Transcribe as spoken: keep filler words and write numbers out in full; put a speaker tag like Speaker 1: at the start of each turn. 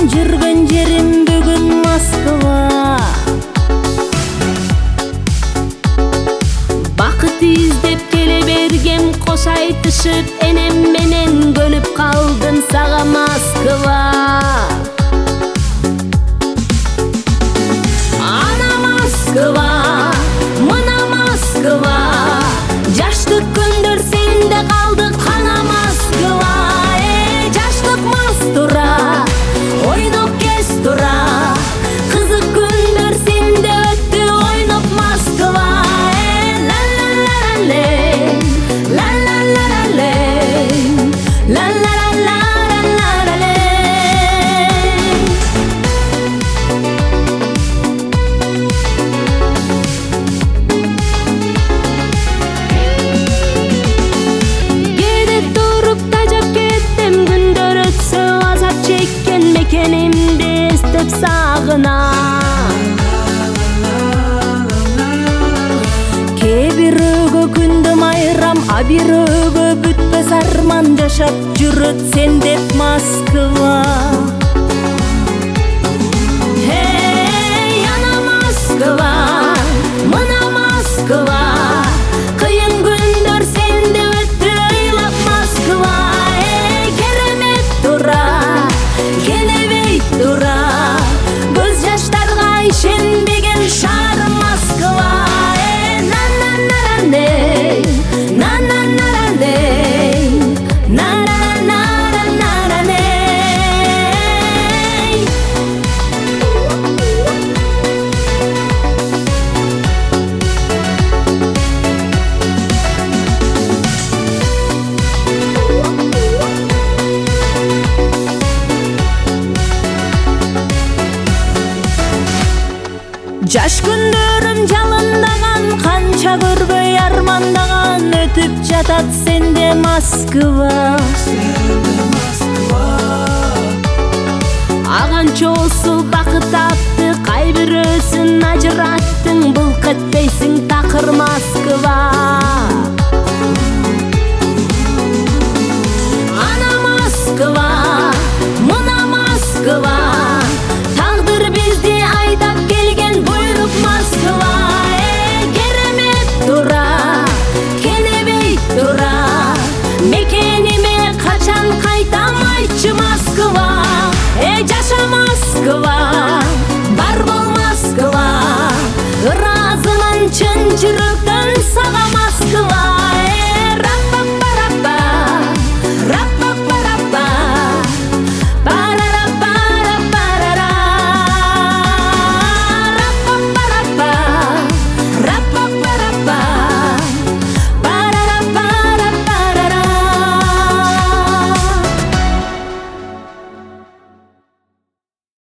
Speaker 1: жүргөн жерим бүгүн Москва. Бакыт издеп келе бергем, кош айтышып энем менен көнүп калдым сага Москва. Ана Москва, мына Москва, жаштык күндөр сенде калды кана Москва. Э, жаштык мас тура, ойноп кез тура, кызык күндөр сенде өттү ойноп Москва. Э, ла ла ла ла лей, ла ла ла ла лей, ла ла ла ла ла ла лей. Кээде туруп тажап кеттим, күндөр өтсө азап чеккен мекенимди эстеп сагынам. Кээ бирөөгө күндүм айрам, а бирөөгө бүтпөс арман жашап жүрөт сен деп Москва. Hey, ана Москва, мына Москва, кыйын күндөр сенде өттү ыйлап Москва. Эй, керемет тура, келебей тура, көз жаштарга ишенбеген шаар Москва. Э, на на на на ней, на на на на ней, на на на на на на ней. Жаш күндөрүм жалындаган, канча көрбөй армандаган, өтүп жатат сенде Москва. Аганча болсу бакыт атты, кайбирөөсүн ажыраттың, булк этпейсиң такыр Москва. Ана Москва, мына Москва, тагдыр бизди айдап келген буйрук Москва. Э, керемет тура, келебей тура, мекениме качан кайтам айтчы Москва. Э, жаша Москва, бар бол Москва, ыраазымын чын жүрөктөн сага Москва.